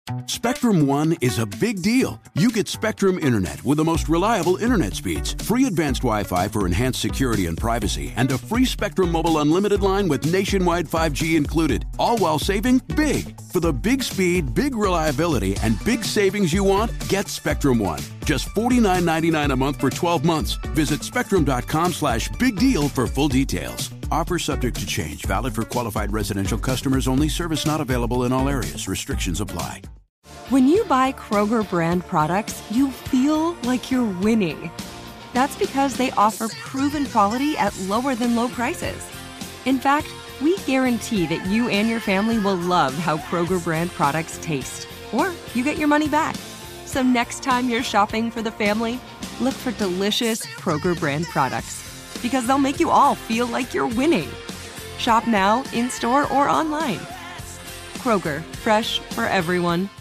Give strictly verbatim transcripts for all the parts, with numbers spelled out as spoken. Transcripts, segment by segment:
Spectrum One is a big deal. You get Spectrum Internet with the most reliable internet speeds, free advanced Wi-Fi for enhanced security and privacy, and a free Spectrum Mobile Unlimited line with nationwide five G included, all while saving big. For the big speed, big reliability, and big savings you want, get Spectrum One. Just forty-nine ninety-nine a month for twelve months. Visit spectrum.com slash big deal for full details. Offer subject to change. Valid for qualified residential customers only. Service not available in all areas. Restrictions apply. When you buy Kroger brand products, you feel like you're winning. That's because they offer proven quality at lower than low prices. In fact, we guarantee that you and your family will love how Kroger brand products taste, or you get your money back. So next time you're shopping for the family, look for delicious Kroger brand products, because they'll make you all feel like you're winning. Shop now, in-store, or online. Kroger, fresh for everyone.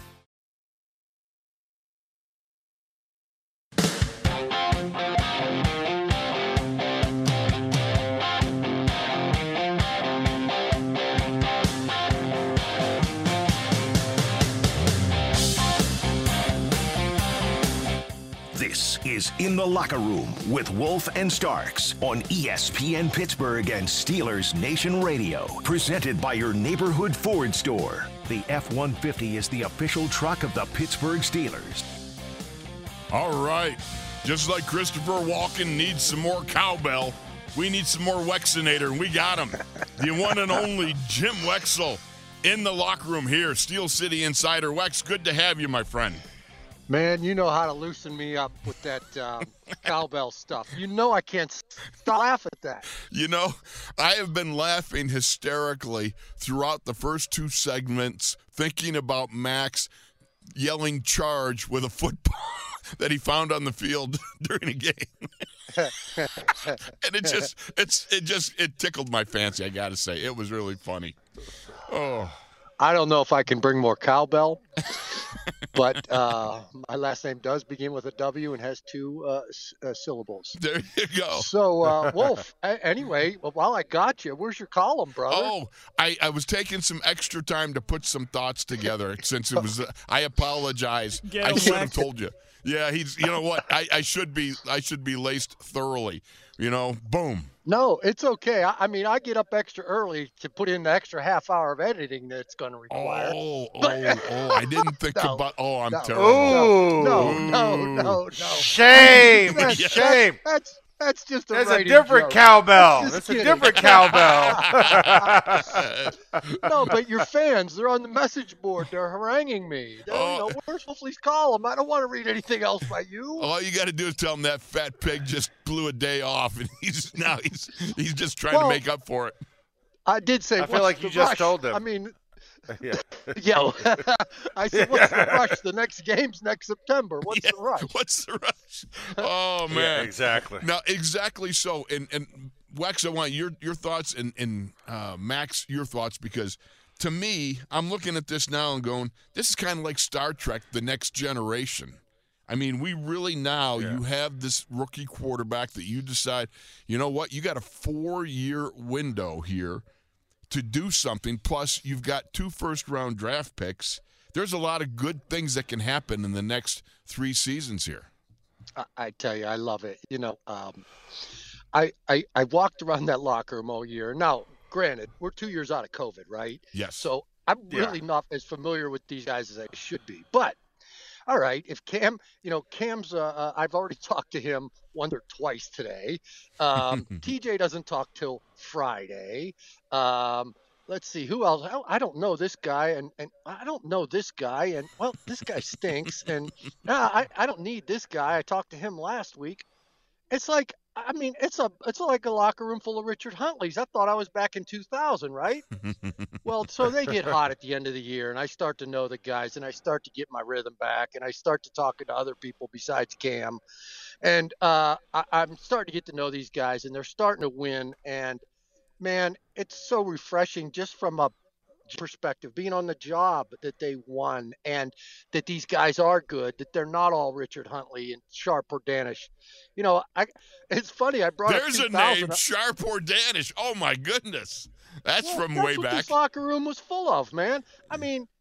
This is In the Locker Room with Wolf and Starks on E S P N Pittsburgh and Steelers Nation Radio. Presented by your neighborhood Ford store. The F one fifty is the official truck of the Pittsburgh Steelers. All right. Just like Christopher Walken needs some more cowbell, we need some more Wexinator, and we got him. The one and only Jim Wexell in the locker room here. Steel City Insider. Wex, good to have you, my friend. Man, you know how to loosen me up with that um, cowbell stuff. You know I can't stop laugh at that. You know, I have been laughing hysterically throughout the first two segments, thinking about Max yelling charge with a football that he found on the field during a game. And it just, it's, it just, it tickled my fancy, I got to say. It was really funny. Oh. I don't know if I can bring more cowbell, but uh, my last name does begin with a W and has two uh, s- uh, syllables. There you go. So, uh, Wolf, a- anyway, while I got you, where's your column, brother? Oh, I, I was taking some extra time to put some thoughts together since it was, uh, I apologize. Get I him, should Wax. have told you. Yeah, he's, you know what? I, I should be, I should be laced thoroughly. You know, boom. No, it's okay. I, I mean, I get up extra early to put in the extra half hour of editing that it's going to require. Oh, oh, oh, I didn't think No, about, oh, I'm no, terrible. No, no, no, no, no. Shame, That's, shame. That's that's just a That's a writing different joke. cowbell. Just That's a kidding. different cowbell. No, but your fans, they're on the message board. They're haranguing me. They're, Oh. you know, where's Wolfley's column? I don't want to read anything else by you. All you got to do is tell him that fat pig just blew a day off, and he's now he's he's just trying Well, to make up for it. I did say, I feel what's like you the just rush? told them. I mean, Yeah. yo, I said, what's the rush? The next game's next September. What's Yeah, the rush? What's the rush? Oh man, Yeah, exactly. Now, exactly so. And and Wex, I want your your thoughts, and and uh, Max, your thoughts, because to me, I'm looking at this now and going, this is kind of like Star Trek: The Next Generation. I mean, we really now Yeah. you have this rookie quarterback that you decide, you know what, you got a four-year window here to do something. Plus, you've got two first-round draft picks. There's a lot of good things that can happen in the next three seasons here. I, I tell you, I love it. You know, um, I, I I walked around that locker room all year. Now, granted, we're two years out of COVID, right? Yes. So I'm Yeah. really not as familiar with these guys as I should be. But all right, if Cam, you know, Cam's, uh, uh, I've already talked to him once or twice today. Um, T J doesn't talk till Friday. Um, let's see, who else? I, I don't know this guy, and, and I don't know this guy, and well, this guy stinks, and nah, I, I don't need this guy. I talked to him last week. It's like, I mean, it's a it's like a locker room full of Richard Huntleys. I thought I was back in two thousand, right? Well, so they get hot at the end of the year, and I start to know the guys, and I start to get my rhythm back, and I start to talking to other people besides Cam, and uh, I, I'm starting to get to know these guys, and they're starting to win, and man, it's so refreshing just from a perspective, being on the job, that they won, and that these guys are good, that they're not all Richard Huntley and Sharp or Danish. You know, I it's funny, I brought There's up a two thousand. name, Sharp or Danish. Oh, my goodness. That's Well, from that's way what back. this locker room was full of, man. I mean,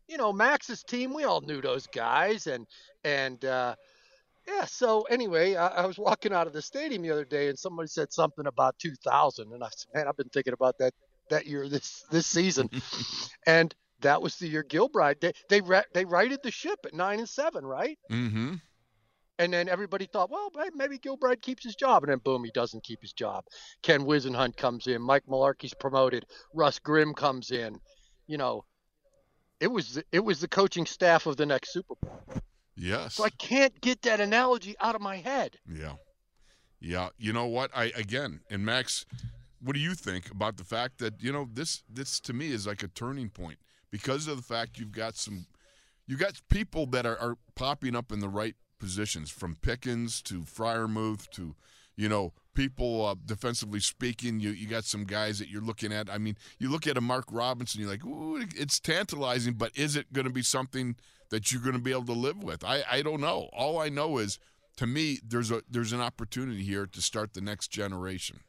you know, Max's team, we all knew those guys. And, and, uh, yeah, so anyway, I, I was walking out of the stadium the other day and somebody said something about two thousand. And I said, man, I've been thinking about that, that year, this, this season. And that was the year Gilbride, they, they, they righted the ship at nine and seven, right? Mm-hmm. And then everybody thought, well, maybe Gilbride keeps his job. And then, boom, he doesn't keep his job. Ken Wisenhunt comes in. Mike Mularkey's promoted. Russ Grimm comes in. You know, it was it was the coaching staff of the next Super Bowl. Yes. So I can't get that analogy out of my head. Yeah. Yeah. You know what? I again, and Max, what do you think about the fact that, you know, this this to me is like a turning point because of the fact you've got some you've got people that are, are popping up in the right positions, from Pickens to Freiermuth to, you know, people uh, defensively speaking. You you got some guys that you're looking at. I mean, you look at a Mark Robinson, you're like, ooh, it's tantalizing, but is it going to be something that you're going to be able to live with? I, I don't know. All I know is, to me, there's a there's an opportunity here to start the next generation.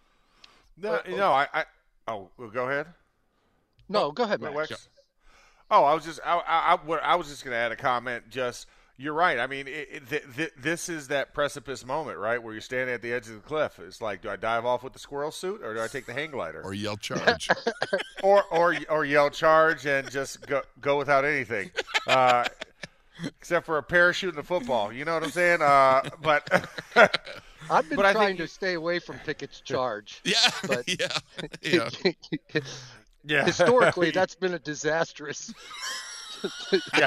No, no, I, I oh, well, go ahead. No, go ahead, Max. Max. Oh, I was just I I, I, I was just going to add a comment. Just you're right. I mean, it, it, th- th- this is that precipice moment, right, where you're standing at the edge of the cliff. It's like, do I dive off with the squirrel suit or do I take the hang glider? Or yell charge. or or or yell charge and just go go without anything, uh, except for a parachute and a football. You know what I'm saying? Uh, but I've been but trying think, to stay away from Pickett's charge. Yeah, but yeah, yeah. yeah. Historically, that's been a disastrous. yeah.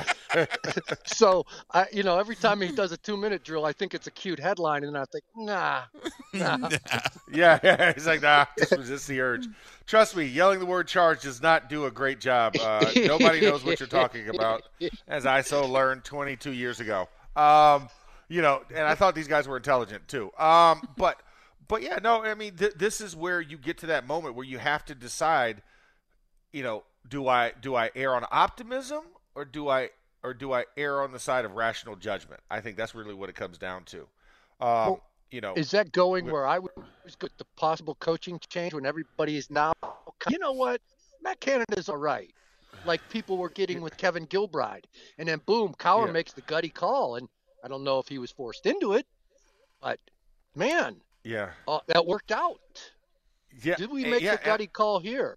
So I, you know, every time he does a two-minute drill, I think it's a cute headline, and then I think, nah, nah. yeah, yeah. He's like, nah, this was just the urge. Trust me, yelling the word charge does not do a great job. Uh, nobody knows what you're talking about, as I so learned twenty-two years ago. Um, you know, and I thought these guys were intelligent too. Um, but, but yeah, no, I mean, th- this is where you get to that moment where you have to decide, you know, do I do I err on optimism? Or do I or do I err on the side of rational judgment? I think that's really what it comes down to. Um, well, you know, is that going where I was with the possible coaching change when everybody is now? You know what, Matt Canada's all right. Like people were getting with Kevin Gilbride, and then boom, Cowher yeah. makes the gutty call, and I don't know if he was forced into it, but man, yeah, uh, that worked out. Yeah, Did we make yeah, the gutty call here?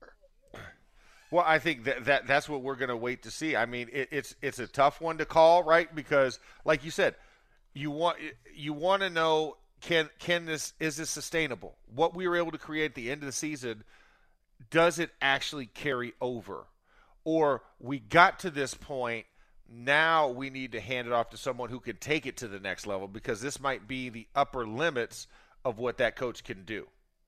Well, I think that, that that's what we're going to wait to see. I mean, it, it's it's a tough one to call, right? Because, like you said, you want you want to know can can this is this sustainable? What we were able to create at the end of the season, does it actually carry over? Or we got to this point, now we need to hand it off to someone who can take it to the next level, because this might be the upper limits of what that coach can do.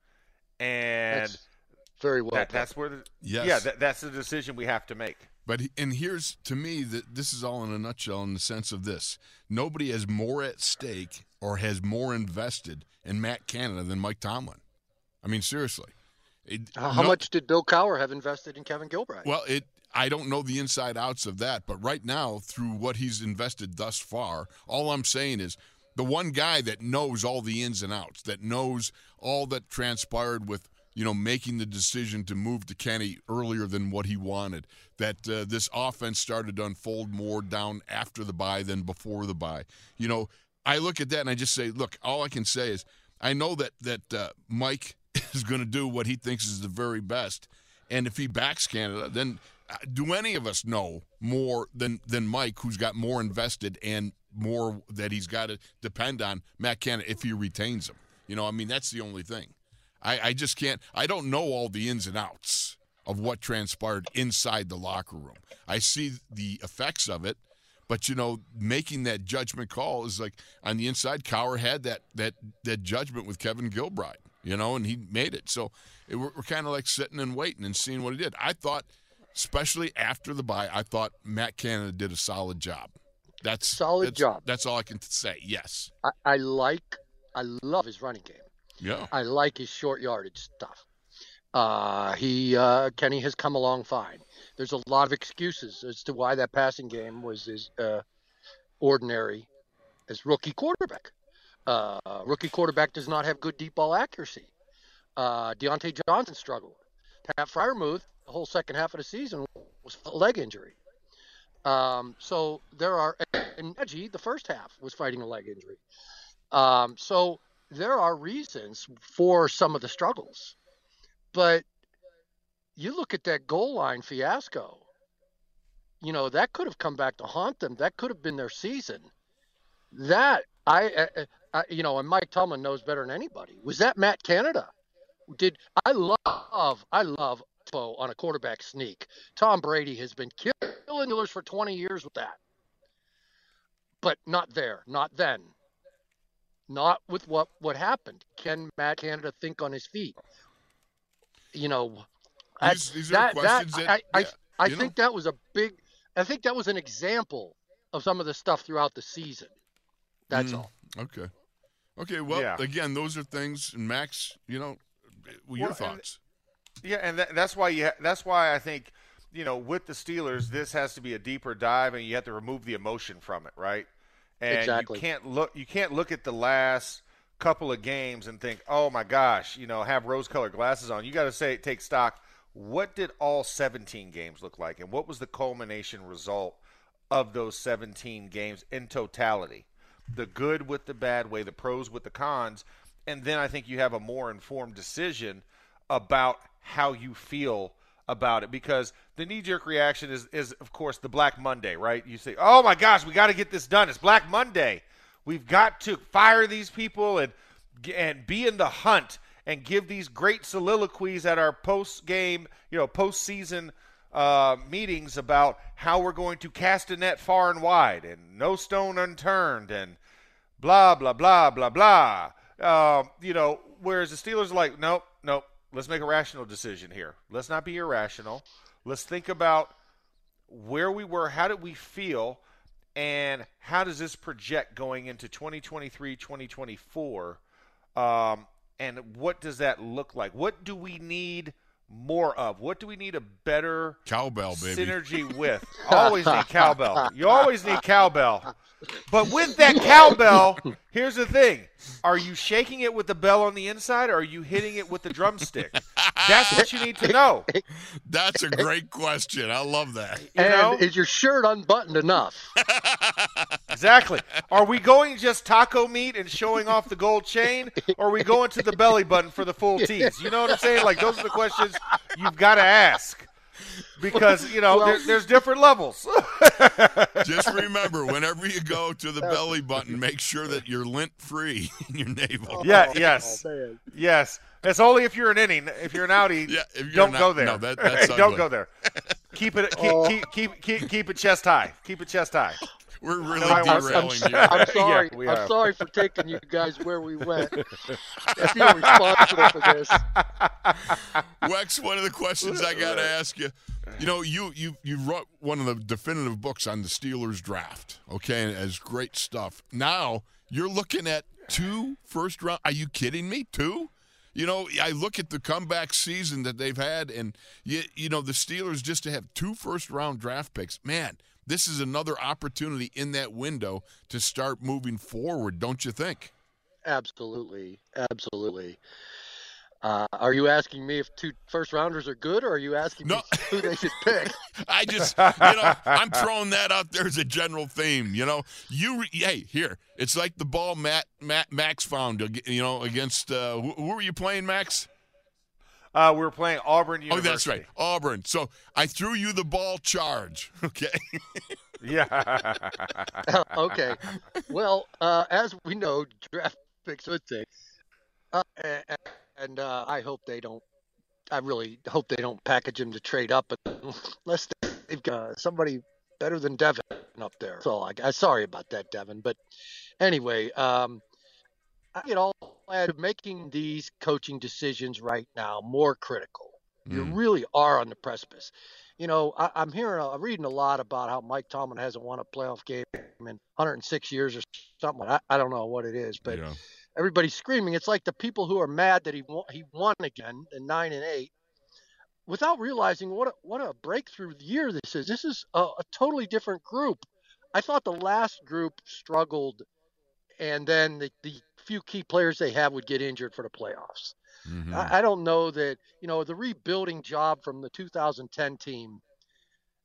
And That's- Very well. That, that's where the Yes. yeah, that, that's the decision we have to make. But and here's, to me, that this is all in a nutshell in the sense of this: nobody has more at stake or has more invested in Matt Canada than Mike Tomlin. I mean, seriously. It, How no, much did Bill Cowher have invested in Kevin Gilbride? Well, it. I don't know the inside outs of that, but right now, through what he's invested thus far, all I'm saying is the one guy that knows all the ins and outs, that knows all that transpired with, you know, making the decision to move to Kenny earlier than what he wanted, that uh, this offense started to unfold more down after the bye than before the bye. You know, I look at that and I just say, look, all I can say is I know that, that uh, Mike is going to do what he thinks is the very best, and if he backs Canada, then uh, do any of us know more than, than Mike, who's got more invested and more that he's got to depend on Matt Canada if he retains him? You know, I mean, that's the only thing. I, I just can't – I don't know all the ins and outs of what transpired inside the locker room. I see the effects of it, but, you know, making that judgment call is like on the inside, Cowher had that that that judgment with Kevin Gilbride, you know, and he made it. So it, we're, we're kind of like sitting and waiting and seeing what he did. I thought, especially after the bye, I thought Matt Canada did a solid job. That's Solid that's, job. That's all I can say, yes. I, I like – I love his running game. Yeah. I like his short yardage stuff. Uh, he uh, Kenny has come along fine. There's a lot of excuses as to why that passing game was as uh, ordinary as rookie quarterback. Uh, rookie quarterback does not have good deep ball accuracy. Uh, Deontay Johnson struggled. Pat Freiermuth, the whole second half of the season, was a leg injury. Um, so there are, and Reggie, the first half was fighting a leg injury. Um, so there are reasons for some of the struggles, but you look at that goal line fiasco, you know, that could have come back to haunt them. That could have been their season. That I, I, I you know, and Mike Tomlin knows better than anybody. Was that Matt Canada? Did I love, I love on a quarterback sneak. Tom Brady has been killing killers for twenty years with that. But not there, not then. Not with what, what happened. Can Matt Canada think on his feet? You know, these, these that, that, that, I, I, yeah, I, I think know. that was a big, I think that was an example of some of the stuff throughout the season. That's mm, all. Okay. Okay, well, yeah. again, those are things, and Max, you know, your well, thoughts. And, yeah, and that, that's why you. Ha- that's why I think, you know, with the Steelers, this has to be a deeper dive, and you have to remove the emotion from it, right? And exactly. you can't look. You can't look at the last couple of games and think, oh my gosh, you know, have rose-colored glasses on. You got to say, take stock. What did all seventeen games look like, and what was the culmination result of those seventeen games in totality? The good with the bad way, the pros with the cons, and then I think you have a more informed decision about how you feel about it, because the knee-jerk reaction is, is, of course, the Black Monday, right? You say, oh, my gosh, we got to get this done. It's Black Monday. We've got to fire these people and and be in the hunt and give these great soliloquies at our post-game, you know, post-season uh, meetings about how we're going to cast a net far and wide and no stone unturned and blah, blah, blah, blah, blah. Uh, you know, whereas the Steelers are like, nope, nope. Let's make a rational decision here. Let's not be irrational. Let's think about where we were, how did we feel, and how does this project going into twenty twenty-three, twenty twenty-four, um, and what does that look like? What do we need more of? What do we need a better cowbell, baby. synergy with? Always need cowbell. You always need cowbell. But with that cowbell, here's the thing. Are you shaking it with the bell on the inside, or are you hitting it with the drumstick? That's what you need to know. That's a great question. I love that. You and know? Is your shirt unbuttoned enough? Exactly. Are we going just taco meat and showing off the gold chain, or are we going to the belly button for the full tees? You know what I'm saying? Like, those are the questions you've got to ask. Because, you know, well, there, there's different levels. Just remember, whenever you go to the belly button, make sure that you're lint-free in your navel. Yeah, yes. Oh, yes. It's only if you're an inning. If you're an outie, yeah, if you're don't not, go there. No, that, that's Don't go there. Keep it keep, oh. keep, keep, keep, keep it chest high. Keep it chest high. We're really no, derailing I'm, you. I'm sorry. Yeah, we I'm are. sorry for taking you guys where we went. I feel responsible for this. Wex, one of the questions I got to ask you. You know, you, you you wrote one of the definitive books on the Steelers draft, okay, and it's great stuff. Now you're looking at two first round. Are you kidding me? Two? You know, I look at the comeback season that they've had, and, you, you know, the Steelers just to have two first-round draft picks. Man, this is another opportunity in that window to start moving forward, don't you think? Absolutely. Absolutely. Uh, are you asking me if two first-rounders are good, or are you asking no. me who they should pick? I just, you know, I'm throwing that out there as a general theme, you know. You, hey, here, it's like the ball Matt, Matt Max found, you know, against, uh, who, who were you playing, Max? Uh, we were playing Auburn University. Oh, that's right, Auburn. So I threw you the ball charge, okay? Yeah. Okay. Well, uh, as we know, draft picks would say, uh, and, and uh, I hope they don't. I really hope they don't package him to trade up unless they've got somebody better than Devin up there. So I, I sorry about that, Devin. But anyway, um, I get all out of making these coaching decisions right now more critical. Mm. You really are on the precipice. You know, I, I'm hearing, I'm reading a lot about how Mike Tomlin hasn't won a playoff game in one hundred six years or something. I, I don't know what it is, but. Yeah. Everybody's screaming. It's like the people who are mad that he won, he won again in nine and eight, without realizing what a, what a breakthrough year this is. This is a, a totally different group. I thought the last group struggled, and then the, the few key players they have would get injured for the playoffs. Mm-hmm. I, I don't know that, you know, the rebuilding job from the two thousand ten team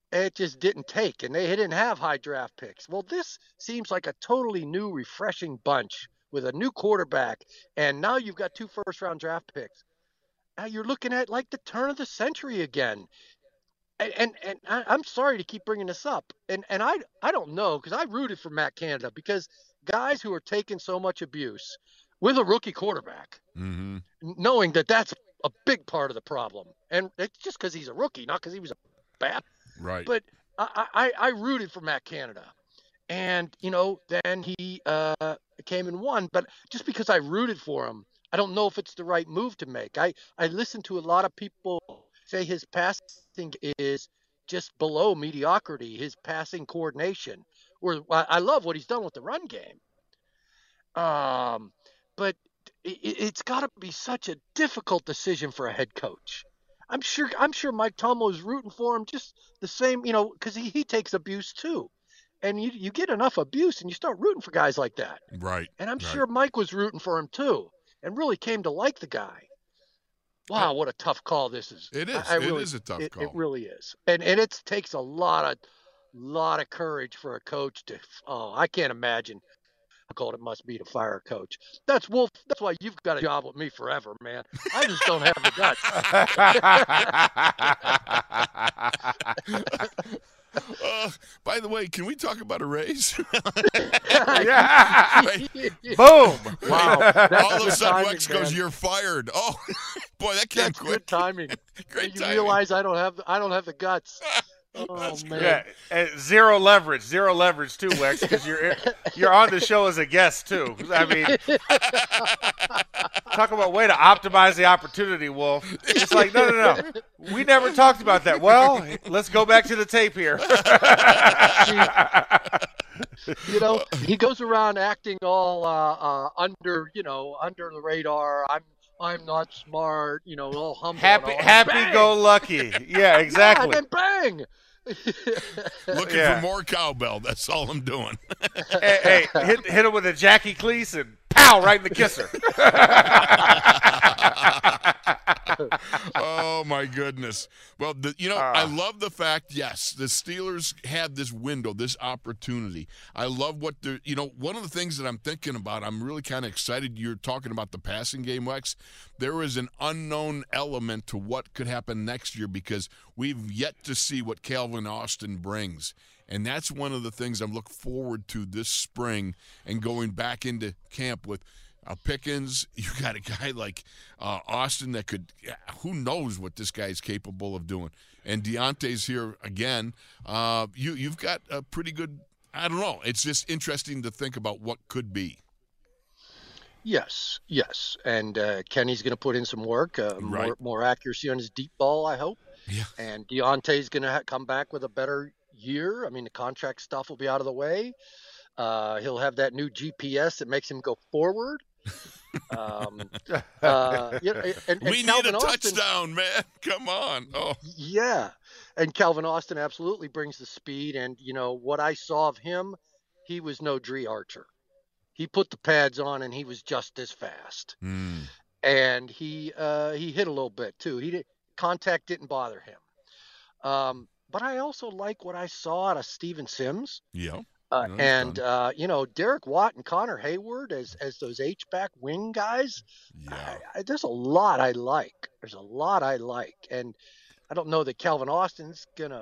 it just didn't take, and they didn't have high draft picks. Well, this seems like a totally new, refreshing bunch with a new quarterback, and now you've got two first-round draft picks. Now you're looking at like the turn of the century again. And and, and I, I'm sorry to keep bringing this up, and and I I don't know because I rooted for Matt Canada because guys who are taking so much abuse with a rookie quarterback, Mm-hmm. knowing that that's a big part of the problem, and it's just because he's a rookie, not because he was a bad. Right. But I, I I rooted for Matt Canada, and you know then he uh, came and won. But just because I rooted for him, I don't know if it's the right move to make. I I listen to a lot of people say his passing is just below mediocrity, his passing coordination. Or I love what he's done with the run game. Um, but it, it's got to be such a difficult decision for a head coach. I'm sure I'm sure Mike Tomlin is rooting for him just the same, you know, because he, he takes abuse too. And you you get enough abuse and you start rooting for guys like that. Right. And I'm right. sure Mike was rooting for him too and really came to like the guy. Wow, what a tough call this is. It is. I, I it really, is a tough it, call. It really is. And and it takes a lot of lot of courage for a coach to oh, I can't imagine how cold it must be to fire a coach. That's Wolf, that's why you've got a job with me forever, man. I just don't have the guts. Uh, by the way, can we talk about a raise? Yeah. Right. Boom. Wow. That's All of a good sudden, timing, Wex goes, man. "You're fired." Oh, boy, that came That's quick. good timing. Great you timing. realize I don't have the, I don't have the guts. Oh That's man. Yeah, and zero leverage, zero leverage too, Wex, because you're you're on the show as a guest too. I mean, talk about way to optimize the opportunity, Wolf. It's like no, no, no. We never talked about that. Well, let's go back to the tape here. You know, he goes around acting all uh, uh, under, you know, under the radar. I'm I'm not smart, you know, all humble. Happy, and all. happy Bang! go lucky. Yeah, exactly. Yeah, and then bang. Looking Yeah. for more cowbell. That's all I'm doing. Hey, hey, hit hit him with a Jackie Cleason. Pow, right in the kisser. Oh my goodness. Well, the, you know, I Uh. love the fact, yes, the Steelers had this window, this opportunity. I love what the, you know, one of the things that I'm thinking about, I'm really kind of excited you're talking about the passing game, Wex. There is an unknown element to what could happen next year because we've yet to see what Calvin Austin brings. And that's one of the things I'm looking forward to this spring and going back into camp with uh, Pickens. You got a guy like uh, Austin that could – who knows what this guy's capable of doing. And Deontay's here again. Uh, you, you've got a pretty good – I don't know. It's just interesting to think about what could be. Yes, yes. And uh, Kenny's going to put in some work, uh, more, Right. more accuracy on his deep ball, I hope. Yeah. And Deontay's going to ha- come back with a better year. I mean, the contract stuff will be out of the way. Uh, he'll have that new G P S that makes him go forward. Um, uh, you know, and, and We Calvin need a Austin, touchdown, man. Come on. Oh, yeah. And Calvin Austin absolutely brings the speed. And, you know, what I saw of him, he was no Dree Archer. He put the pads on and he was just as fast. mm. And he uh, he hit a little bit too. He did, contact didn't bother him. Um, but I also like what I saw out of Steven Sims. Yeah. Uh, No, he's and done. uh, you know, Derek Watt and Connor Hayward as as those H back wing guys. Yeah. I, I, there's a lot I like. There's a lot I like, and I don't know that Calvin Austin's gonna,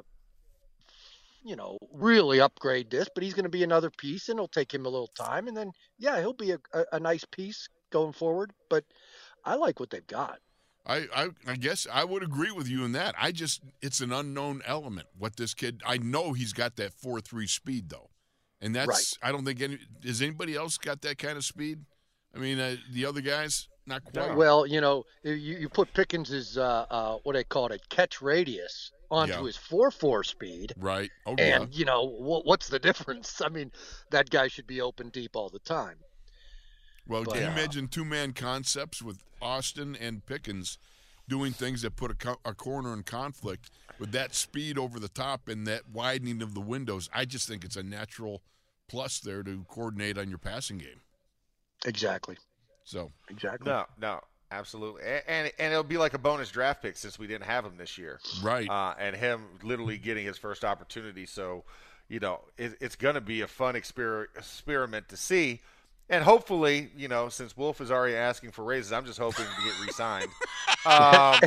you know, really upgrade this, but he's gonna be another piece, and it'll take him a little time, and then yeah, he'll be a, a, a nice piece going forward. But I like what they've got. I, I I guess I would agree with you in that. I just it's an unknown element. What this kid, I know he's got that four three speed though, and that's Right. I don't think any. Has anybody else got that kind of speed? I mean, uh, the other guys not quite. Well, you know, you, you put Pickens's uh, uh, what they call it, catch radius onto Yeah. his four four speed. Right. Oh And, yeah. you know, what, what's the difference? I mean, that guy should be open deep all the time. Well, but, can you uh, imagine two man concepts with Austin and Pickens doing things that put a, co- a corner in conflict with that speed over the top and that widening of the windows? I just think it's a natural plus there to coordinate on your passing game. Exactly. So Exactly. No, no. Absolutely, and, and and it'll be like a bonus draft pick since we didn't have him this year, Right. Uh, and him literally getting his first opportunity. So, you know, it, it's going to be a fun exper- experiment to see, and hopefully, you know, since Wolf is already asking for raises, I'm just hoping to get re-signed. um,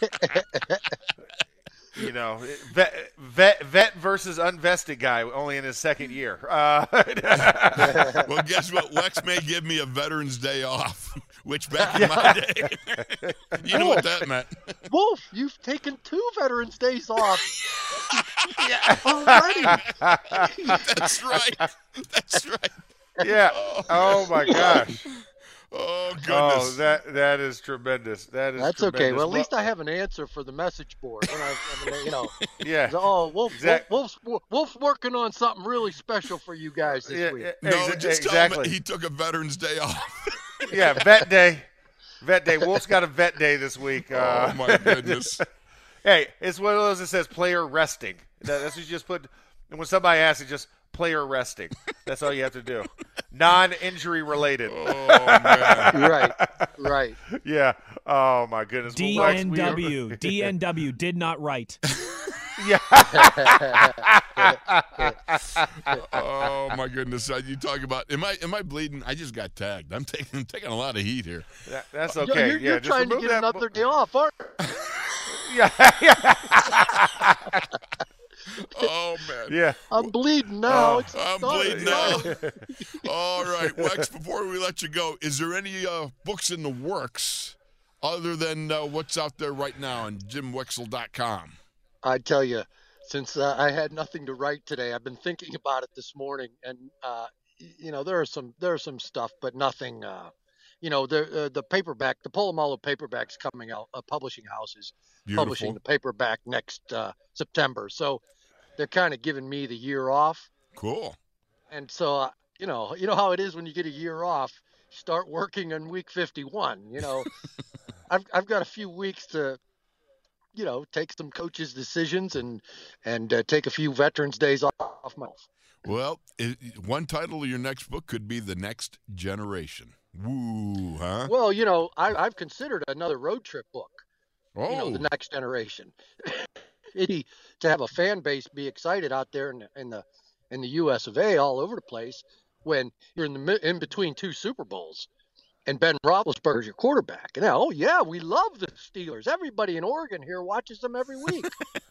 You know, vet, vet, vet versus unvested guy, only in his second year. Uh, Well, guess what? Wex may give me a Veterans Day off, which back in my day, you know what that meant. Wolf, you've taken two Veterans Days off already. That's right. That's right. yeah. Oh my gosh. Oh, goodness. Oh, that that is tremendous. That is. That's tremendous. okay. Well, at least I have an answer for the message board. And I, I mean, you know, Yeah. oh, Wolf, Exact- Wolf, Wolf's, Wolf's working on something really special for you guys this Yeah, week. yeah, No, exa- just exactly. tell him he took a Veterans Day off. Yeah, vet day. Vet day. Wolf's got a vet day this week. Uh, Oh, my goodness. Hey, it's one of those that says player resting. That, that's what you just put. And when somebody asks, it's just player resting. That's all you have to do. Non-injury related. Oh, man. Right, right. Yeah. Oh my goodness. Well, D Lex, N we- W. D N W did not write. Yeah. Oh, my goodness. Uh, You talk about, am I am I bleeding? I just got tagged. I'm taking, I'm taking a lot of heat here. That- that's You're- okay. You're, yeah. you're just trying to remove get that another bu- day off, aren't you? Yeah. Oh, man. Yeah. I'm bleeding now. Oh, it's I'm starting. bleeding now. All right, Wex, before we let you go, is there any uh, books in the works other than uh, what's out there right now on jim wexel dot com? I tell you, since uh, I had nothing to write today, I've been thinking about it this morning, and uh, y- you know, there are some there are some stuff, but nothing. Uh, you know, the uh, the paperback, the Polamalu paperback's coming out. Uh, publishing houses publishing the paperback next uh, September, so they're kind of giving me the year off, Cool. and so uh, you know, you know how it is when you get a year off. Start working on week fifty-one. You know, I've I've got a few weeks to, you know, take some coaches' decisions and and uh, take a few Veterans Days off, off myself. Well, it, one title of your next book could be The Next Generation. Woo, huh? Well, you know, I, I've considered another road trip book. Oh, You know, the Next Generation. It'd to have a fan base be excited out there in the, in the in the U S of A all over the place when you're in the mi- in between two Super Bowls. And Ben Roethlisberger's your quarterback. And now, oh yeah, we love the Steelers. Everybody in Oregon here watches them every week.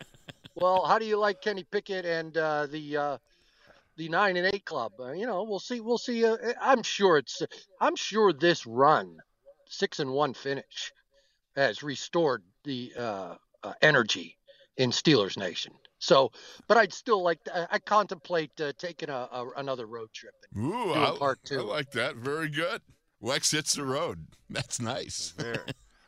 Well, how do you like Kenny Pickett and uh, the uh, the nine and eight club? Uh, you know, we'll see. We'll see. Uh, I'm sure it's. I'm sure this run, six and one finish, has restored the uh, uh, energy in Steelers Nation. So, but I'd still like. To, I, I contemplate uh, taking a, a another road trip. And Ooh, doing I, part I two. like that. Very good. Wex hits the road. That's nice. Very,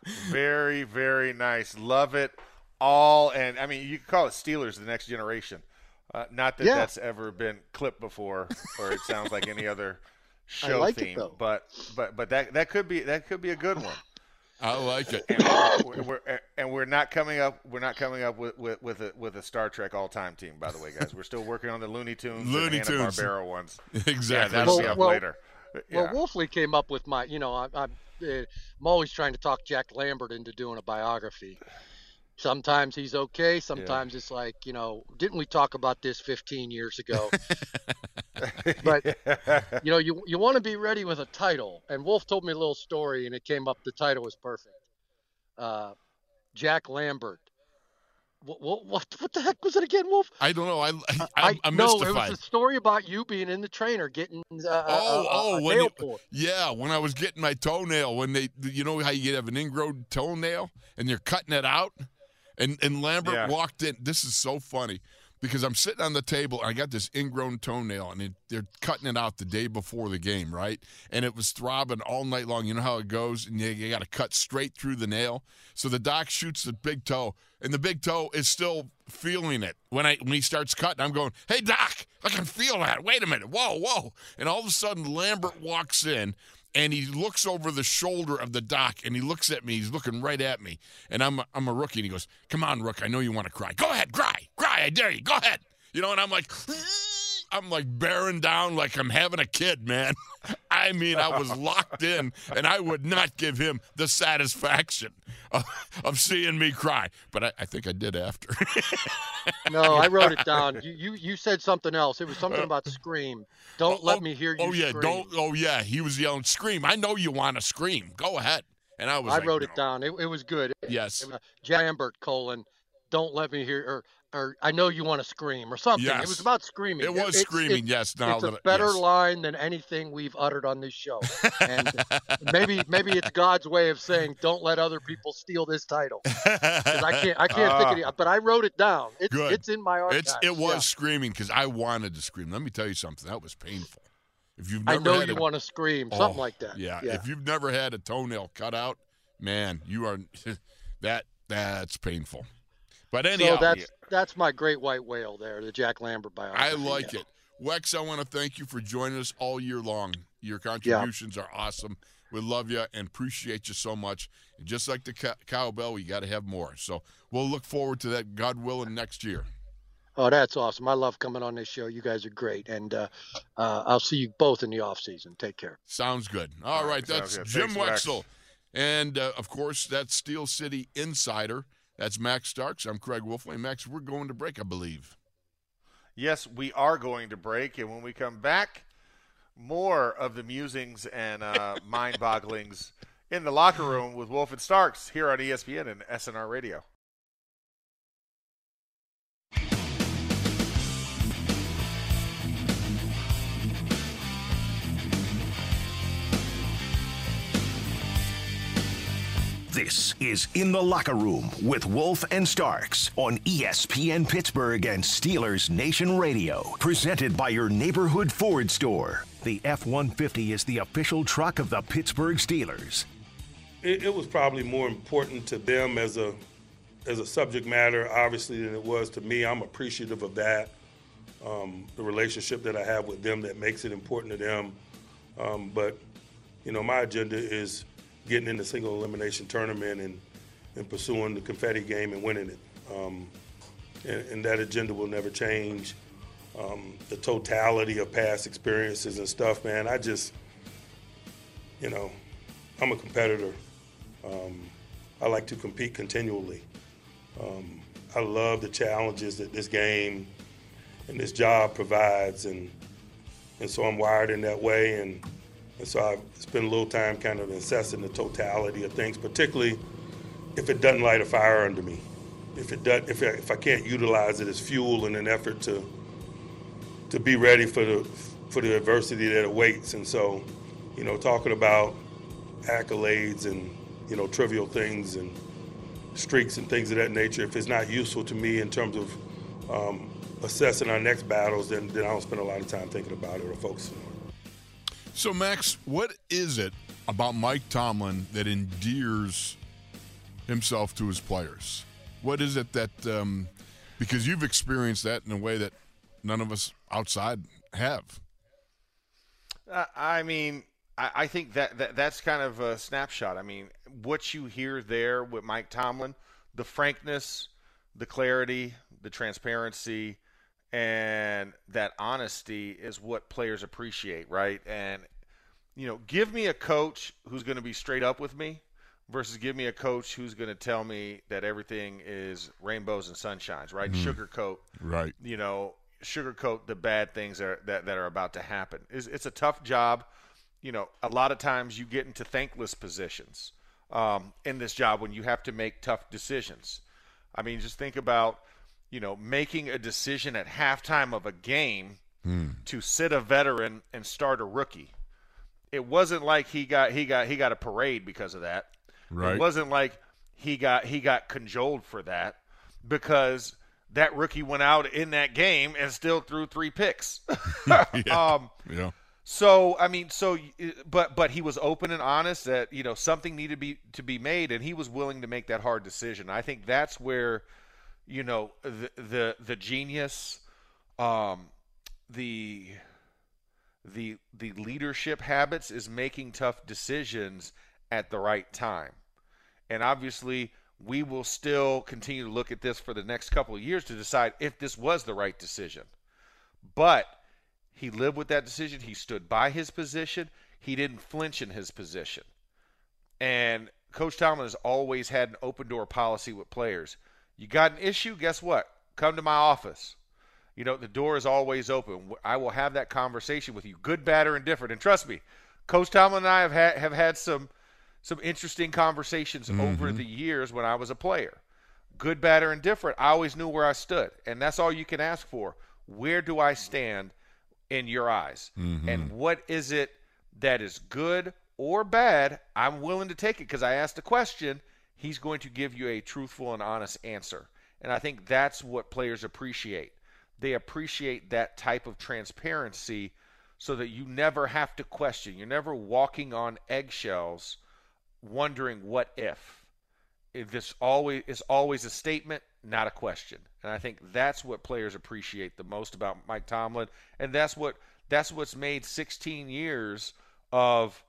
very, very nice. Love it all. And, I mean, you can call it Steelers, the next generation. Uh, not that Yeah. that's ever been clipped before or it sounds like any other show like it, theme. though. But but but that that could be that could be a good one. I like it. we're, we're, and we're not coming up. We're not coming up with, with, with a with a Star Trek all time team. By the way, guys, we're still working on the Looney Tunes, Looney and Tunes. Hanna-Barbera ones. Exactly. Yeah, that'll Well, be up well, later. Yeah. Well, Wolfley came up with my, you know, I, I'm, uh, I'm always trying to talk Jack Lambert into doing a biography. Sometimes he's okay. Sometimes it's like, you know, didn't we talk about this fifteen years ago? But, you know, you you want to be ready with a title. And Wolf told me a little story, and it came up. The title was perfect. Uh, Jack Lambert. What, what what what the heck was it again, Wolf? I don't know. I, I, I, I'm, I'm no, mystified. it was a story about you being in the trainer getting uh, Oh, a, a, oh, a when nail you- pulled. Yeah, when I was getting my toenail, when they, you know how you have an ingrown toenail and they're cutting it out, and and Lambert Yeah. walked in. This is so funny because I'm sitting on the table and I got this ingrown toenail and it, they're cutting it out the day before the game, right? And it was throbbing all night long. You know how it goes, and you, you got to cut straight through the nail. So the doc shoots the big toe, and the big toe is still feeling it when I when he starts cutting. I'm going, "Hey doc, I can feel that. Wait a minute, whoa, whoa!" And all of a sudden, Lambert walks in. And he looks over the shoulder of the doc, and he looks at me. He's looking right at me. And I'm a, I'm a rookie, and he goes, "Come on, Rook, I know you want to cry. Go ahead, cry. Cry, I dare you. Go ahead." You know, and I'm like, I'm like bearing down like I'm having a kid, man. I I mean, I was locked in, and I would not give him the satisfaction of, of seeing me cry. But I, I think I did after. No, I wrote it down. You, you you said something else. It was something about scream. Don't oh, let oh, me hear you Oh, yeah, scream. don't. Oh, yeah, he was yelling, scream. I know you want to scream. Go ahead. And I was I like, wrote no. it down. It, it was good. Yes. It, uh, Jack Lambert, colon, don't let me hear, or, or I know you want to scream, or something. Yes. It was about screaming. It was it's, screaming, it's, yes. Now it's a that, better yes. line than anything we've uttered on this show. And maybe maybe it's God's way of saying, don't let other people steal this title. 'Cause I can't I can't Uh, think of it. But I wrote it down. It's Good. it's in my archives. It's, it was yeah. screaming because I wanted to scream. Let me tell you something. That was painful. If you've I never know had you a, want to scream, oh, something like that. Yeah. yeah. If you've never had a toenail cut out, man, you are that that's painful. But anyhow, So that's that's my great white whale there, the Jack Lambert biography. I like yeah. it. Wex, I want to thank you for joining us all year long. Your contributions yeah. are awesome. We love you and appreciate you so much. And just like the cow- cowbell, we got to have more. So we'll look forward to that, God willing, next year. Oh, that's awesome. I love coming on this show. You guys are great. And uh, uh, I'll see you both in the off season. Take care. Sounds good. All, all right, that's good. Jim Thanks, Wexell. And, uh, of course, that's Steel City Insider. That's Max Starks. I'm Craig Wolfley. Max, we're going to break, I believe. Yes, we are going to break. And when we come back, more of the musings and uh, mind-bogglings in the locker room with Wolf and Starks here on E S P N and S N R Radio. This is In the Locker Room with Wolf and Starks on E S P N Pittsburgh and Steelers Nation Radio. Presented by your neighborhood Ford store. The F one fifty is the official truck of the Pittsburgh Steelers. It, it was probably more important to them as a as a subject matter, obviously, than it was to me. I'm appreciative of that, um, the relationship that I have with them that makes it important to them. Um, but, you know, my agenda is getting in the single elimination tournament and, and pursuing the confetti game and winning it. Um, and, and that agenda will never change. Um, the totality of past experiences and stuff, man, I just, you know, I'm a competitor. Um, I like to compete continually. Um, I love the challenges that this game and this job provides, and and so I'm wired in that way. And And so I spend a little time kind of assessing the totality of things, particularly if it doesn't light a fire under me. If it does, if I, if I can't utilize it as fuel in an effort to to be ready for the for the adversity that awaits. And so, you know, talking about accolades and, you know, trivial things and streaks and things of that nature, if it's not useful to me in terms of um, assessing our next battles, then, then I don't spend a lot of time thinking about it or focusing on it. So, Max, what is it about Mike Tomlin that endears himself to his players? What is it that um, – because you've experienced that in a way that none of us outside have. Uh, I mean, I, I think that, that that's kind of a snapshot. I mean, what you hear there with Mike Tomlin, the frankness, the clarity, the transparency, and that honesty is what players appreciate, right? And, you know, give me a coach who's going to be straight up with me versus give me a coach who's going to tell me that everything is rainbows and sunshines, right? Mm-hmm. Sugarcoat, right? You know, sugarcoat the bad things that are, that, that are about to happen. It's, it's a tough job. You know, a lot of times you get into thankless positions um, in this job when you have to make tough decisions. I mean, just think about, you know, making a decision at halftime of a game mm. to sit a veteran and start a rookie. It wasn't like he got he got he got a parade because of that. Right. It wasn't like he got he got cajoled for that, because that rookie went out in that game and still threw three picks. yeah. Um, yeah. So I mean, so but but he was open and honest that, you know, something needed to be to be made, and he was willing to make that hard decision. I think that's where, you know, the the, the genius, um, the the the leadership habits is making tough decisions at the right time. And obviously, we will still continue to look at this for the next couple of years to decide if this was the right decision. But he lived with that decision. He stood by his position. he didn't flinch in his position. And Coach Tomlin has always had an open-door policy with players. You got an issue? Guess what? Come to my office. You know, the door is always open. I will have that conversation with you, good, bad, or indifferent. And trust me, Coach Tomlin and I have had, have had some some interesting conversations mm-hmm. over the years when I was a player. Good, bad, or indifferent, I always knew where I stood. And that's all you can ask for. Where do I stand in your eyes? Mm-hmm. And what is it that is good or bad? I'm willing to take it because I asked a question. He's going to give you a truthful and honest answer. And I think that's what players appreciate. They appreciate that type of transparency so that you never have to question. You're never walking on eggshells wondering what if. If this always is always a statement, not a question. And I think that's what players appreciate the most about Mike Tomlin. And that's what that's what's made sixteen years of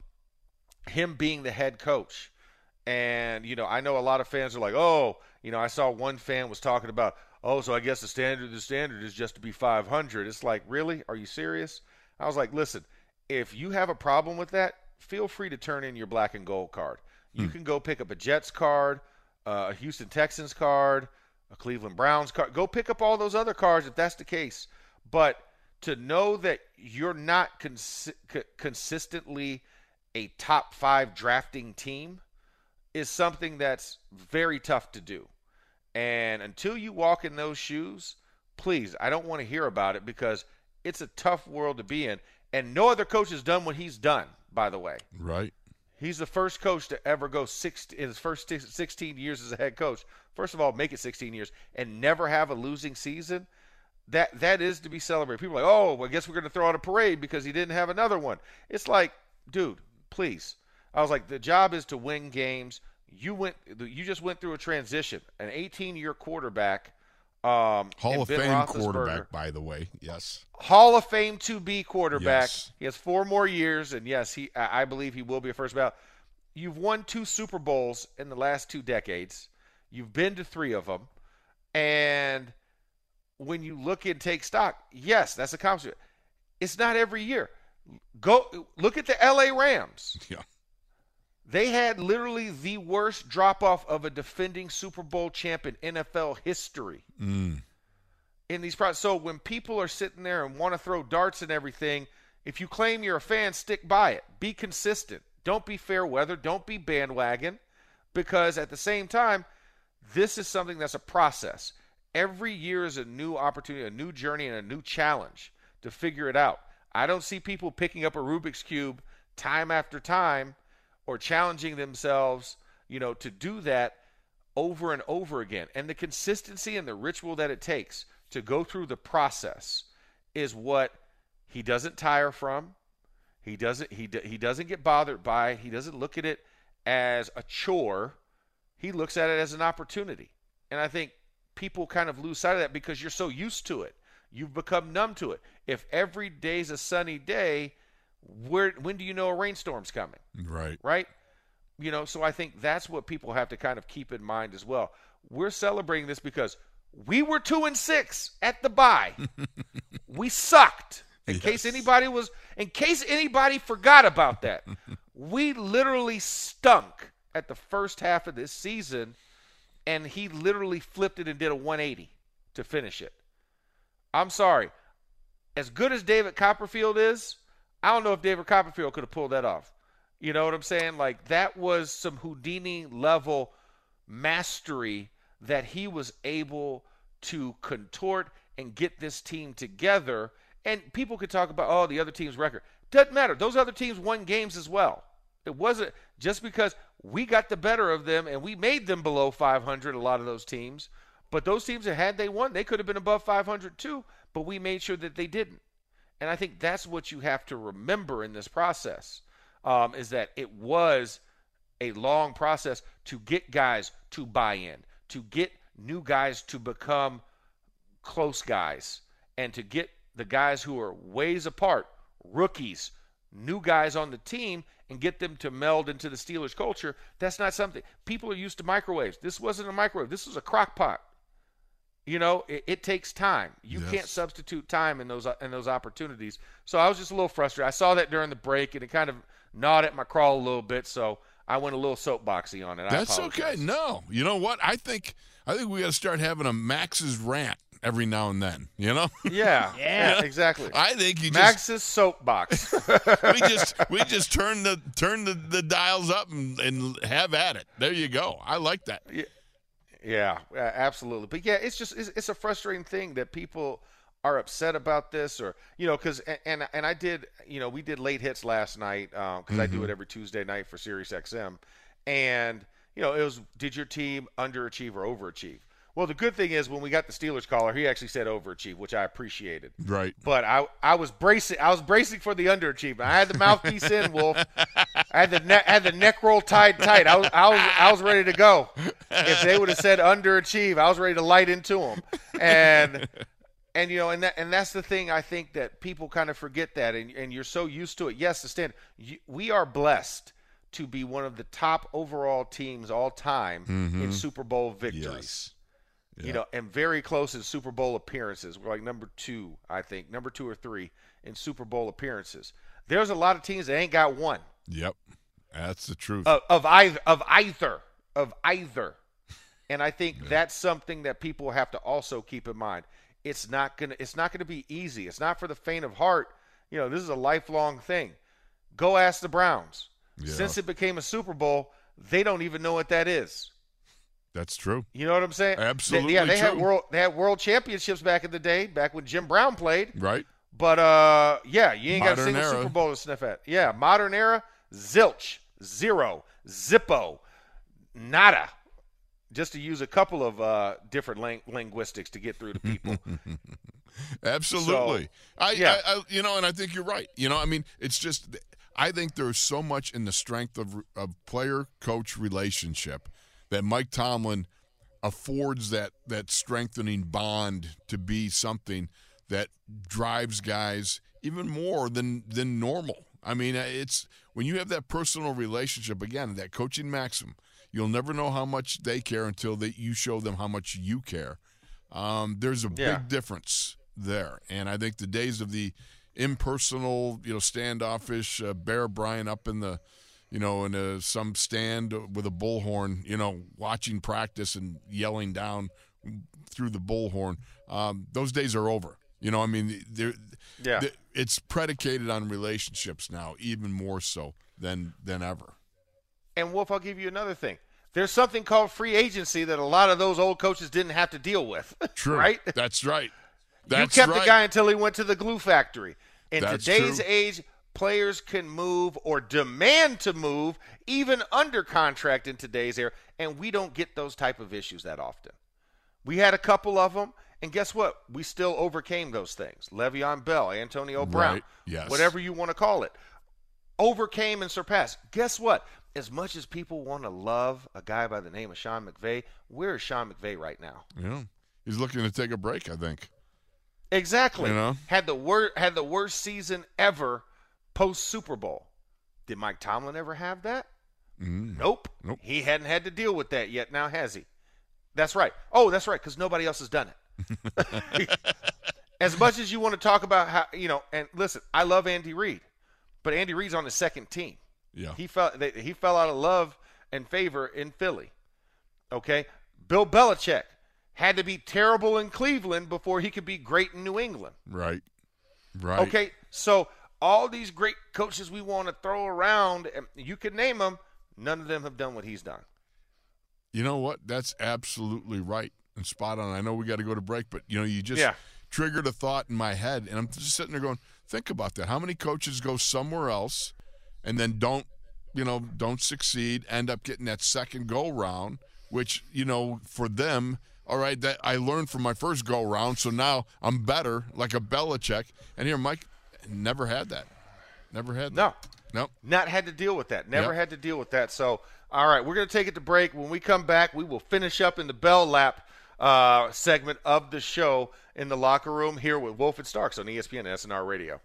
him being the head coach. And, you know, I know a lot of fans are like, oh, you know, I saw one fan was talking about, oh, so I guess the standard the standard is just to be five hundred. It's like, really? Are you serious? I was like, listen, if you have a problem with that, feel free to turn in your black and gold card. You hmm. can go pick up a Jets card, uh, a Houston Texans card, a Cleveland Browns card. Go pick up all those other cards if that's the case. But to know that you're not cons- c- consistently a top five drafting team is something that's very tough to do. And until you walk in those shoes, please, I don't want to hear about it because it's a tough world to be in. And no other coach has done what he's done, by the way. Right. He's the first coach to ever go six, in his first sixteen years as a head coach. First of all, make it sixteen years and never have a losing season. That That is to be celebrated. People are like, oh, well, I guess we're going to throw out a parade because he didn't have another one. It's like, dude, please. I was like, the job is to win games. You went. You just went through a transition. An eighteen-year quarterback, um, Hall of Ben Fame Roethlisberger, quarterback, by the way. Yes. Hall of Fame to be quarterback. Yes. He has four more years, and yes, he. I believe he will be a first ballot. You've won two Super Bowls in the last two decades. You've been to three of them, and when you look and take stock, yes, that's a accomplishment. It's not every year. Go look at the L A Rams. Yeah. They had literally the worst drop-off of a defending Super Bowl champ in N F L history. Mm. In these pro- So when people are sitting there and want to throw darts and everything, if you claim you're a fan, stick by it. Be consistent. Don't be fair weather. Don't be bandwagon. Because at the same time, this is something that's a process. Every year is a new opportunity, a new journey, and a new challenge to figure it out. I don't see people picking up a Rubik's Cube time after time or challenging themselves, you know, to do that over and over again. And the consistency and the ritual that it takes to go through the process is what he doesn't tire from. He doesn't he he doesn't get bothered by. He doesn't look at it as a chore. He looks at it as an opportunity. And I think people kind of lose sight of that because you're so used to it. You've become numb to it. If every day's a sunny day, where when do you know a rainstorm's coming? Right. Right? You know, so I think that's what people have to kind of keep in mind as well. We're celebrating this because we were two and six at the bye. We sucked. In yes. case anybody was in case anybody forgot about that. We literally stunk at the first half of this season, and he literally flipped it and did a one eighty to finish it. I'm sorry. As good as David Copperfield is, I don't know if David Copperfield could have pulled that off. You know what I'm saying? Like, that was some Houdini-level mastery that he was able to contort and get this team together. And people could talk about, oh, the other team's record. Doesn't matter. Those other teams won games as well. It wasn't just because we got the better of them and we made them below five hundred, a lot of those teams. But those teams that had they won, they could have been above five hundred too, but we made sure that they didn't. And I think that's what you have to remember in this process, um, is that it was a long process to get guys to buy in, to get new guys to become close guys, and to get the guys who are ways apart, rookies, new guys on the team, and get them to meld into the Steelers culture. That's not something. People are used to microwaves. This wasn't a microwave. This was a crock pot. You know, it, it takes time. You yes. can't substitute time in those in those opportunities. So I was just a little frustrated. I saw that during the break, and it kind of gnawed at my crawl a little bit, so I went a little soapboxy on it. I That's apologize. okay. No, you know what? I think I think we got to start having a Max's rant every now and then. You know? Yeah, yeah, exactly. I think you just Max's soapbox. we just we just turn the turn the, the dials up and, and have at it. There you go. I like that. Yeah, yeah, absolutely. But yeah, it's just it's, it's a frustrating thing that people are upset about this, or you know, because and and I did, you know, we did late hits last night because um, mm-hmm. I do it every Tuesday night for Sirius X M, and you know, it was did your team underachieve or overachieve? Well, the good thing is when we got the Steelers caller, he actually said overachieve, which I appreciated. Right. But I I was bracing I was bracing for the underachievement. I had the mouthpiece in, Wolf. I had the ne- had the neck roll tied tight. I was I was I was ready to go. If they would have said underachieve, I was ready to light into them. And and you know, and that and that's the thing I think that people kind of forget that, and and you're so used to it. Yes, the stand. You, we are blessed to be one of the top overall teams all time mm-hmm. in Super Bowl victories. Yes. Yeah. You know, and very close in Super Bowl appearances. We're like number two, I think, number two or three in Super Bowl appearances. There's a lot of teams that ain't got one. Yep, that's the truth. Of, of either, of either, of either. And I think yeah. that's something that people have to also keep in mind. It's not gonna, it's not gonna be easy. It's not for the faint of heart. You know, this is a lifelong thing. Go ask the Browns. Yeah. Since it became a Super Bowl, they don't even know what that is. That's true. You know what I'm saying? Absolutely they, yeah, they true. had world they had world championships back in the day, back when Jim Brown played. Right. But uh, yeah, you ain't got a single era. Super Bowl to sniff at. Yeah, modern era, zilch, zero, zippo, nada. Just to use a couple of uh, different ling- linguistics to get through to people. Absolutely. So, I, yeah. I, I, you know, and I think you're right. You know, I mean, it's just I think there's so much in the strength of of player-coach relationship that Mike Tomlin affords that that strengthening bond to be something that drives guys even more than than normal. I mean, it's when you have that personal relationship, again, that coaching maxim, you'll never know how much they care until that you show them how much you care. Um, there's a yeah. big difference there, and I think the days of the impersonal, you know, standoffish uh, Bear Bryant up in the you know, in a, some stand with a bullhorn, you know, watching practice and yelling down through the bullhorn. Um, those days are over. You know, I mean, they're, yeah. they're, it's predicated on relationships now, even more so than than ever. And, Wolf, I'll give you another thing. There's something called free agency that a lot of those old coaches didn't have to deal with. True. Right? That's right. That's you kept right. the guy until he went to the glue factory. In That's today's true. age, players can move or demand to move even under contract in today's era, and we don't get those type of issues that often. We had a couple of them, and guess what? We still overcame those things. Le'Veon Bell, Antonio Brown, Right. Yes. whatever you want to call it, overcame and surpassed. Guess what? As much as people want to love a guy by the name of Sean McVay, where is Sean McVay right now? Yeah, he's looking to take a break, I think. Exactly. You know? Had the wor- had the worst season ever post Super Bowl. Did Mike Tomlin ever have that? Mm. Nope. Nope. He hadn't had to deal with that yet. Now has he? That's right. Oh, that's right, because nobody else has done it. As much as you want to talk about how, you know, and listen, I love Andy Reid, but Andy Reid's on the second team. Yeah. He fell they, he fell out of love and favor in Philly. Okay? Bill Belichick had to be terrible in Cleveland before he could be great in New England. Right. Right. Okay? So all these great coaches we want to throw around, and you can name them, none of them have done what he's done. You know what? That's absolutely right and spot on. I know we got to go to break, but, you know, you just Yeah. triggered a thought in my head, and I'm just sitting there going, think about that. How many coaches go somewhere else and then don't, you know, don't succeed, end up getting that second go-round, which, you know, for them, all right, that I learned from my first go-round, so now I'm better, like a Belichick. And here, Mike never had that. Never had No. that. Nope. Not had to deal with that. Never Yep. had to deal with that. So, all right, we're going to take it to break. When we come back, we will finish up in the Bell Lap uh, segment of the show in the locker room here with Wolf and Starks on E S P N and S N R Radio.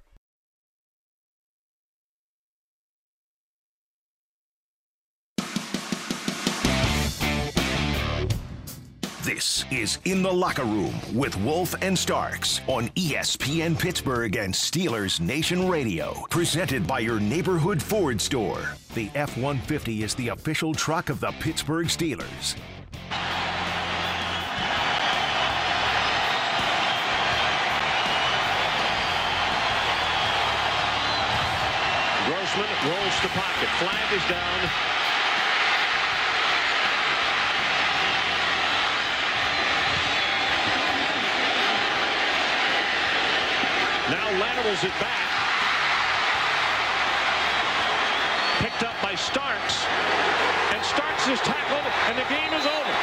This is In the Locker Room with Wolf and Starks on E S P N Pittsburgh and Steelers Nation Radio. Presented by your neighborhood Ford store. The F one fifty is the official truck of the Pittsburgh Steelers. Grossman rolls the pocket. Flag is down. Now laterals it back. Picked up by Starks. And Starks is tackled, and the game is over.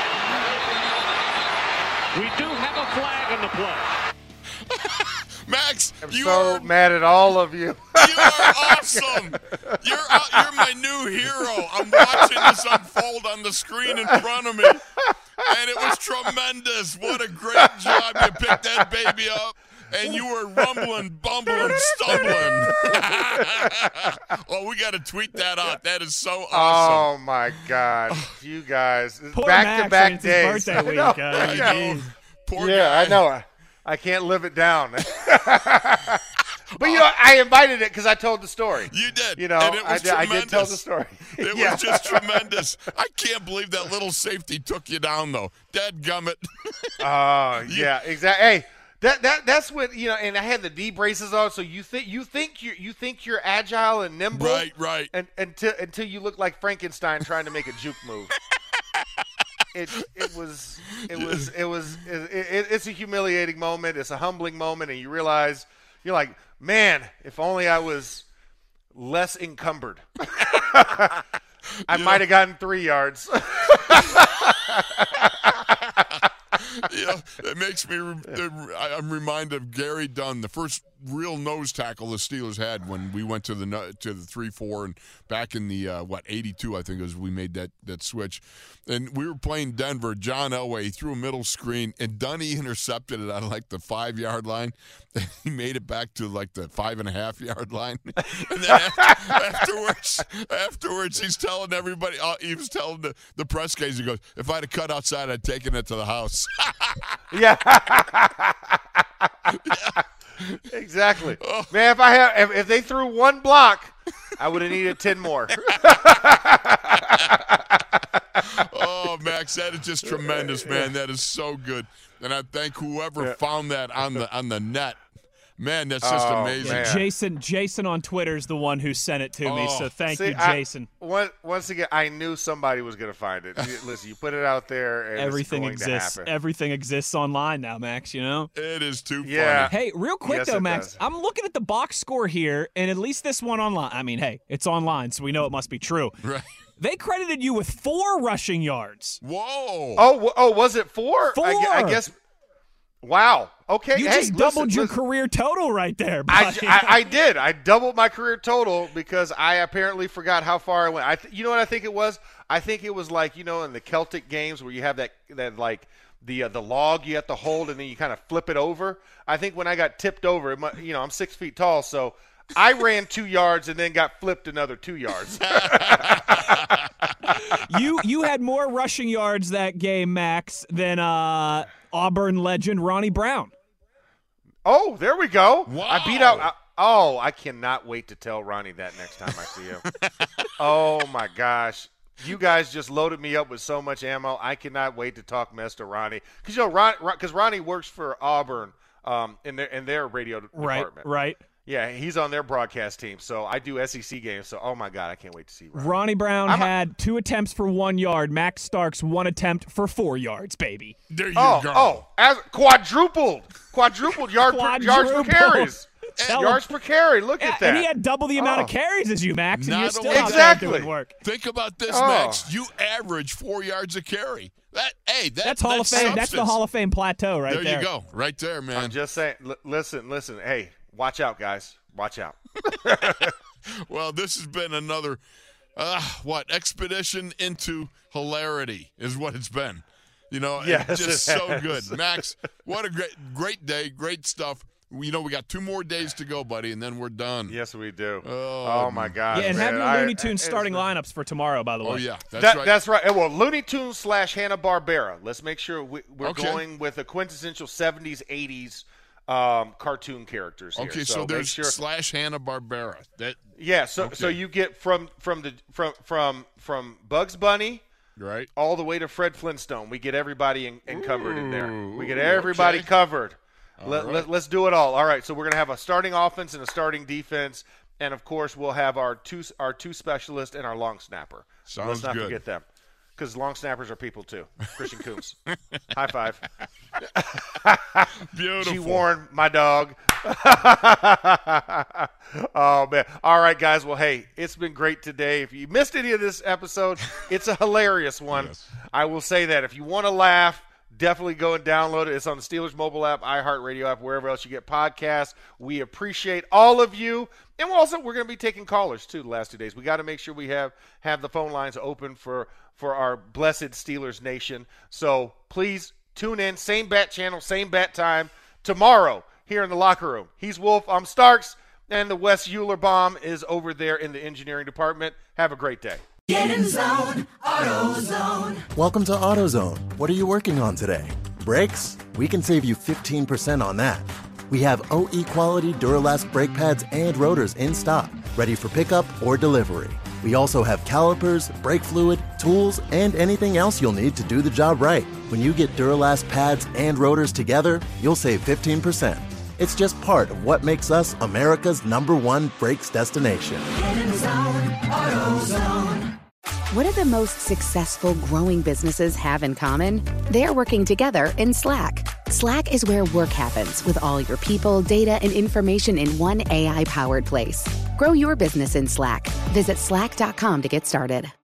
We do have a flag on the play. Max, I'm you so are, mad at all of you. you are awesome. You're uh, you're my new hero. I'm watching this unfold on the screen in front of me, and it was tremendous. What a great job. You picked that baby up. And you were rumbling, bumbling, stumbling. Well, we got to tweet that out. That is so awesome. Oh, my God. You guys. Poor Back-to-back Max, days. it's his birthday week. I know. Uh, I know. geez. Poor yeah, guy. I know. I can't live it down. But, you know, I invited it because I told the story. You did. You know, and it I, was did, I tremendous. did tell the story. It Yeah. was just tremendous. I can't believe that little safety took you down, though. Dadgummit. Oh, yeah, exactly. Hey. That that that's what you know, and I had the D braces on, so you think you think you you think you're agile and nimble, Right, right. and until until you look like Frankenstein trying to make a juke move. it it was it was it was it, it, it's a humiliating moment. It's a humbling moment, and you realize you're like, man, if only I was less encumbered, I Yeah. might have gotten three yards. You know, it makes me. I'm reminded of Gary Dunn, the first real nose tackle the Steelers had when we went to the to the three four and back in the uh, what eighty-two I think it was we made that that switch, and we were playing Denver. John Elway he threw a middle screen and Dunny intercepted it on like the five yard line. He made it back to like the five and a half yard line, and then after, afterwards, afterwards he's telling everybody. Uh, he was telling the, the press guys. He goes, "If I'd have cut outside, I'd taken it to the house." Yeah. Yeah. Exactly. Oh. Man, if I have if, if they threw one block, I would have needed ten more. Oh, Max, that is just tremendous, man. That is so good. And I thank whoever Yeah. found that on the on the net. Man, that's just Oh, amazing. man. Jason Jason on Twitter is the one who sent it to me, Oh. so thank See, you, I- Jason. One, once again, I knew somebody was going to find it. You- Listen, you put it out there, and Everything it's going exists. to happen. Everything exists online now, Max, you know? It is too Yeah. funny. Hey, real quick Yes, though, it Max, does. I'm looking at the box score here, and at least this one online. I mean, hey, it's online, so we know it must be true. Right. They credited you with four rushing yards. Whoa. Oh, w- oh, was it four? Four. I, gue- I guess. Wow. Okay. You hey, just listen, doubled your listen. career total right there, I, buddy. I, I did. I doubled my career total because I apparently forgot how far I went. I th- you know what I think it was? I think it was like, you know, in the Celtic games where you have that, that like the uh, the log you have to hold and then you kind of flip it over. I think when I got tipped over, it mu- you know, I'm six feet tall, so I ran two yards and then got flipped another two yards. you you had more rushing yards that game, Max, than uh, Auburn legend Ronnie Brown. Oh, there we go. Wow. I beat out. I, oh, I cannot wait to tell Ronnie that next time I see him. Oh, my gosh. You guys just loaded me up with so much ammo. I cannot wait to talk mess to Ronnie. Because, you know, Ron, Ron, Ronnie works for Auburn um, in, their, in their radio Right, department. right. Yeah, he's on their broadcast team. So I do S E C games. So, oh, my God, I can't wait to see Ronnie. Ronnie Brown I'm a- had two attempts for one yard. Max Starks, one attempt for four yards, baby. There you Oh, go. oh, as quadrupled. Quadrupled yard per, yards per Quadrupled. carries. Tell him. Yards per carry. Look Yeah, at that. and he had double the amount Oh. of carries as you, Max, and Not you're still only- out Exactly. there doing work. Think about this, Oh. Max. You average four yards a carry. That hey, that, That's Hall of Fame. That's the substance. Hall of Fame plateau right there. there. you go. Right there, I'm man. just saying. L- listen, listen. Hey, watch out, guys. Watch out. Well, this has been another uh, what expedition into hilarity is what it's been. You know, Yes, it's just it so has. good. Max, what a great great day, great stuff. You know, we got two more days to go, buddy, and then we're done. Yes, we do. Oh, oh my God. Yeah, and man. have your I- Looney Tunes I- starting lineups for tomorrow, by the way. Oh, yeah. That's That- right. That's right. Well, Looney Tunes slash Hanna-Barbera. Let's make sure we, we're Okay. going with a quintessential seventies, eighties um, cartoon characters here. Okay, so, make there's sure, slash Hanna-Barbera. That yeah. So okay. so you get from from the from from from Bugs Bunny right? all the way to Fred Flintstone. We get everybody in, in covered in there. We get Ooh, everybody okay. covered. Let, right. let, let's do it all. All right. So we're gonna have a starting offense and a starting defense, and of course we'll have our two our two specialists and our long snapper. Sounds let's not good. forget them. Because long snappers are people too. Christian Coombs. High five. Beautiful. G. Warren, my dog. Oh, man. All right, guys. Well, hey, it's been great today. If you missed any of this episode, it's a hilarious one. Yes. I will say that. If you want to laugh, definitely go and download it. It's on the Steelers mobile app, iHeartRadio app, wherever else you get podcasts. We appreciate all of you. And we're also, we're going to be taking callers, too, the last two days. We got to make sure we have, have the phone lines open for, for our blessed Steelers nation. So please tune in. Same bat channel, same bat time tomorrow here in the locker room. He's Wolf. I'm Starks. And the Wes Euler bomb is over there in the engineering department. Have a great day. Get in zone, AutoZone. Welcome to AutoZone. What are you working on today? Brakes? We can save you fifteen percent on that. We have O E quality Duralast brake pads and rotors in stock, ready for pickup or delivery. We also have calipers, brake fluid, tools, and anything else you'll need to do the job right. When you get Duralast pads and rotors together, you'll save fifteen percent. It's just part of what makes us America's number one brakes destination. Get in zone, AutoZone. What do the most successful growing businesses have in common? They're working together in Slack. Slack is where work happens with all your people, data, and information in one A I-powered place. Grow your business in Slack. Visit slack dot com to get started.